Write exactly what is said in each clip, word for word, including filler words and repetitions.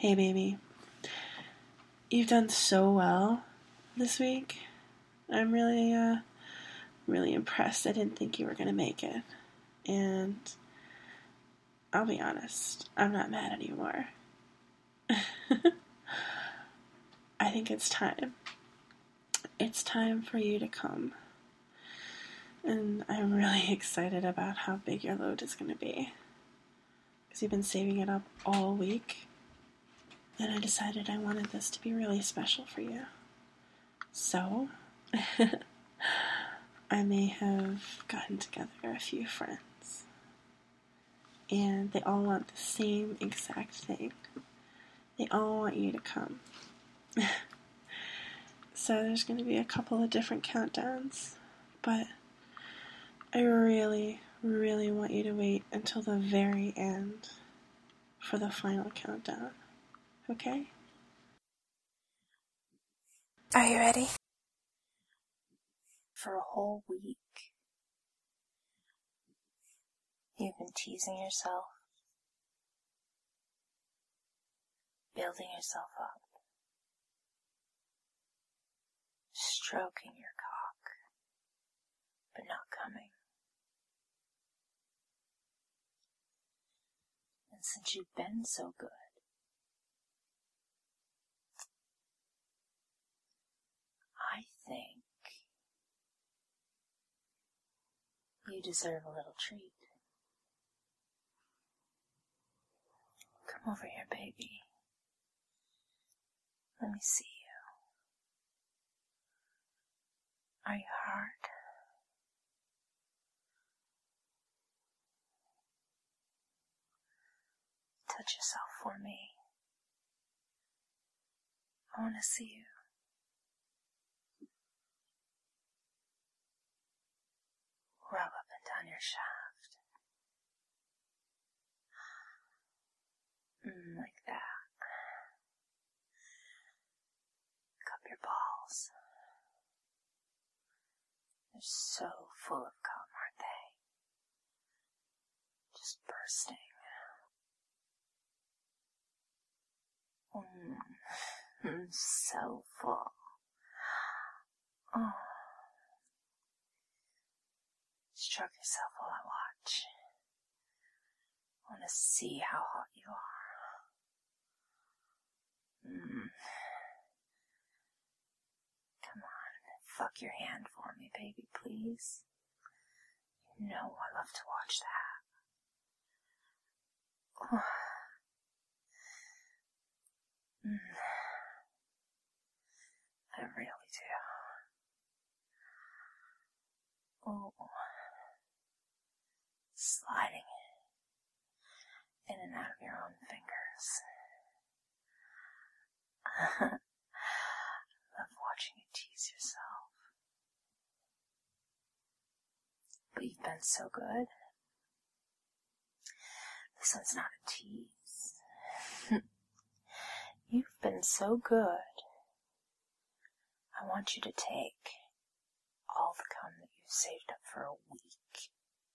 Hey, baby. You've done so well this week. I'm really, uh, really impressed. I didn't think you were going to make it. And I'll be honest, I'm not mad anymore. I think it's time. It's time for you to come. And I'm really excited about how big your load is going to be. Because you've been saving it up all week. And I decided I wanted this to be really special for you. So, I may have gotten together a few friends. And they all want the same exact thing. They all want you to come. So there's going to be a couple of different countdowns. But I really, really want you to wait until the very end for the final countdown. Okay? Are you ready? For a whole week, you've been teasing yourself, building yourself up, stroking your cock, but not coming. And since you've been so good, I think you deserve a little treat. Come over here, baby. Let me see you. Are you hard? Touch yourself for me. I want to see you. Rub up and down your shaft. Mm, like that. Cup your balls. They're so full of cum, aren't they? Just bursting. Mm, so full. Oh. Stroke yourself while I watch. I want to see how hot you are. Mm. Come on, fuck your hand for me, baby, please. You know I love to watch that. Oh. Mm. I really do. Oh. Sliding in and out of your own fingers. Love watching you tease yourself. But you've been so good. This one's not a tease. You've been so good. I want you to take all the cum that you've saved up for a week.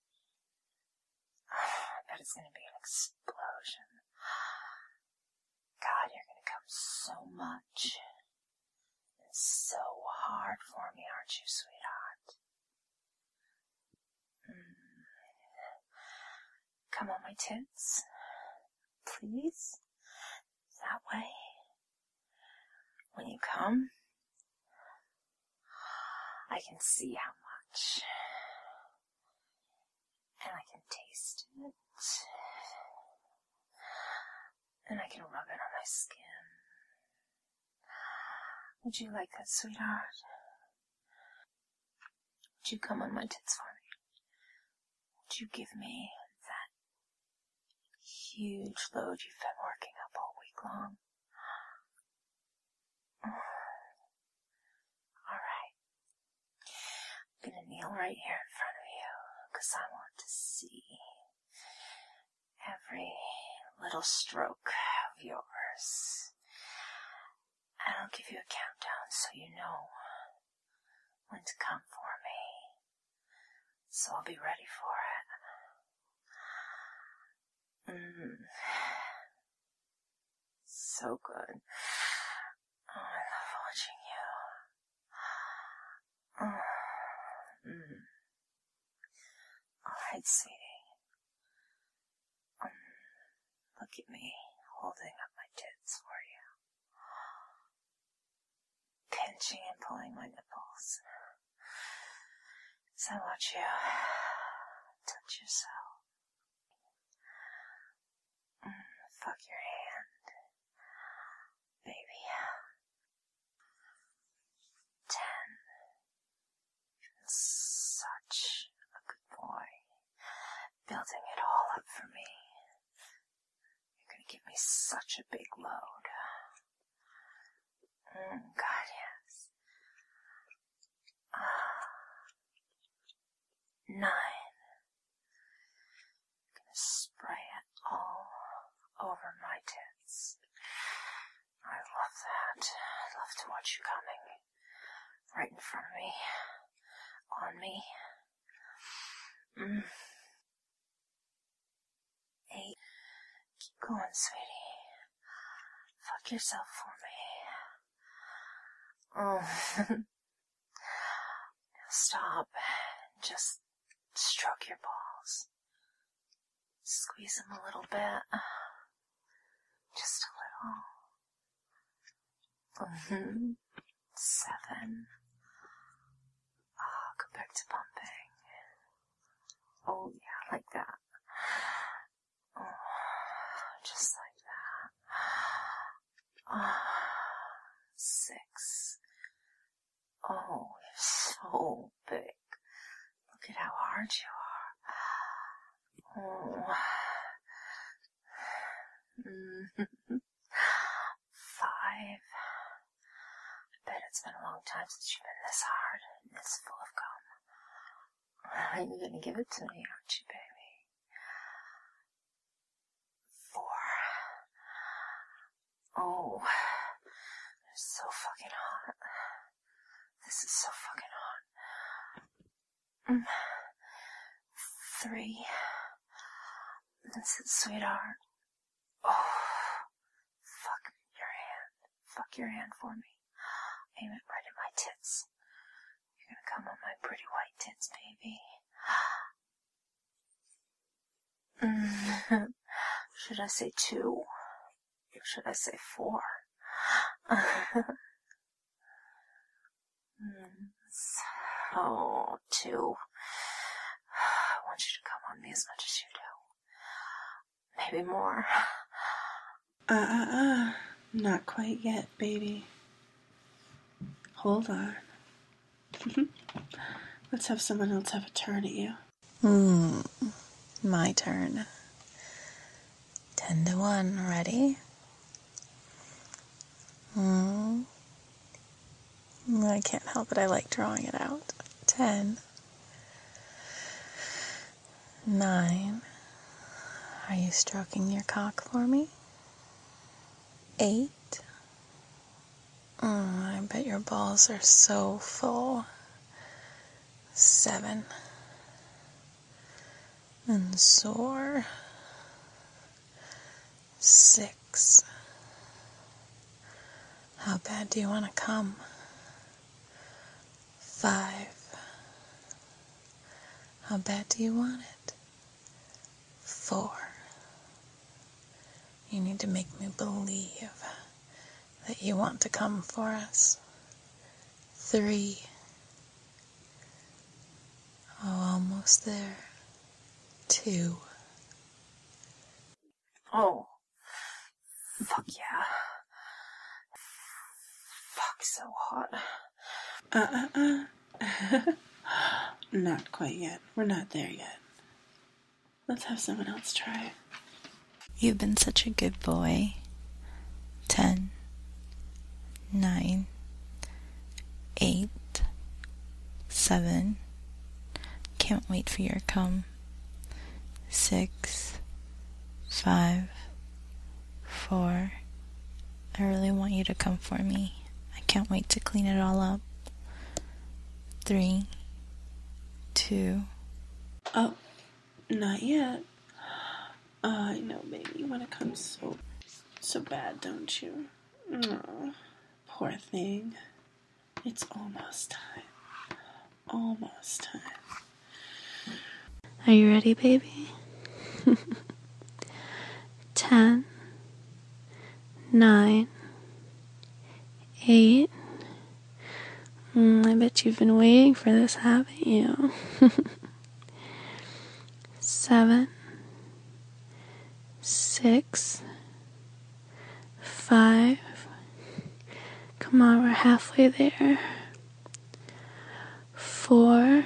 I bet it's going to be an explosion. God, you're going to come so much. It's so hard for me, aren't you, sweetheart? Mm. Come on my tits. Please. That way. When you come, I can see how much. And I can taste it. And I can rub it on my skin. Would you like that, sweetheart? Would you come on my tits for me? Would you give me that huge load you've been working up all week long? Alright. I'm gonna kneel right here in front of you, because I want to see every little stroke of yours. And I'll give you a countdown so you know when to come for me. So I'll be ready for it. Mm. so good. Oh, I love watching you. Oh. Mm. Alright, sweetie. Um, look at me holding up my tits for you. Pinching and pulling my nipples. So I watch you touch yourself. Mm, fuck your hand, baby. Ten. Such a good boy. Building it all up for me. You're gonna give me such a big load. Mm, God, yes. Ah. Nine. I'm gonna spray it all over my tits. I love that. I love to watch you coming right in front of me, on me. Mm. Eight. Keep going, sweetie. Fuck yourself for me. Oh. Stop. Just stroke your balls. Squeeze them a little bit. Just a little. Mm-hmm. Seven. Oh, go back to pumping. Oh, yeah, like that. Oh, just like that. Oh, six. Oh, you're so big. Look at how hard you are. Oh. Mm-hmm. Five. I bet it's been a long time since you've been this hard and this full of cum. You're gonna give it to me, aren't you, baby? Four. Oh, it's so fucking hot. This is so fucking hot. Mm. Three. This is sweetheart. Oh, fuck your hand. Fuck your hand for me. Aim it right at my tits. You're gonna come on my pretty white tits, baby. Mm. Should I say two? Or should I say four? mm. Oh, two. I want you to come on me as much as you do. Maybe more. Uh, uh, uh. Not quite yet, baby. Hold on. Let's have someone else have a turn at you. Hmm. My turn. Ten to one. Ready? Hmm. I can't help it. I like drawing it out. Ten. Nine. Are you stroking your cock for me? Eight. Oh, I bet your balls are so full. Seven. And sore. Six. How bad do you want to come? Five. How bad do you want it? Four. You need to make me believe that you want to come for us. Three. Oh, almost there. Two. Oh. Fuck yeah. Fuck, so hot. Uh, uh, uh. Not quite yet. We're not there yet. Let's have someone else try. You've been such a good boy. Ten. Nine. Eight. Seven. Can't wait for your cum. Six. Five. Four. I really want you to come for me. I can't wait to clean it all up. Three. Two. Oh, not yet. Uh, I know, baby. You want to come so so bad, don't you? Oh, poor thing. It's almost time. Almost time. Are you ready, baby? Ten, nine, eight. Mm, I bet you've been waiting for this, haven't you? Seven, six, five. Come on, we're halfway there. Four,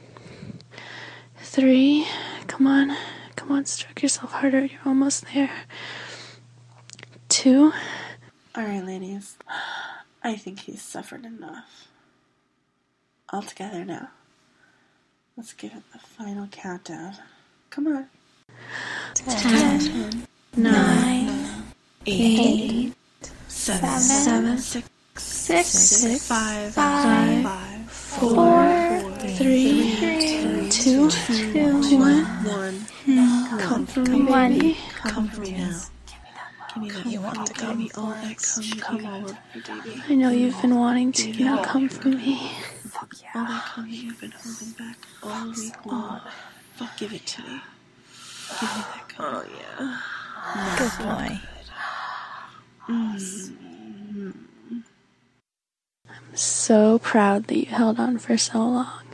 three. Come on, come on, stroke yourself harder. You're almost there. Two. Alright, ladies. I think he's suffered enough. All together now. Let's give it the final countdown. Come on. Ten, nine, eight, seven, seven, six, six, six, five, five, five, four, three, two, one. one. Come for me, baby. Come for me now. Give me that. You want to Give come? me all that come. Come all over me, baby. I know you've been wanting to. Now come for me. Fuck All yeah. that cum that you've been holding back all week long. Fuck, give it to me. Give me that cum. Oh, yeah. Good boy. I'm so proud that you held on for so long.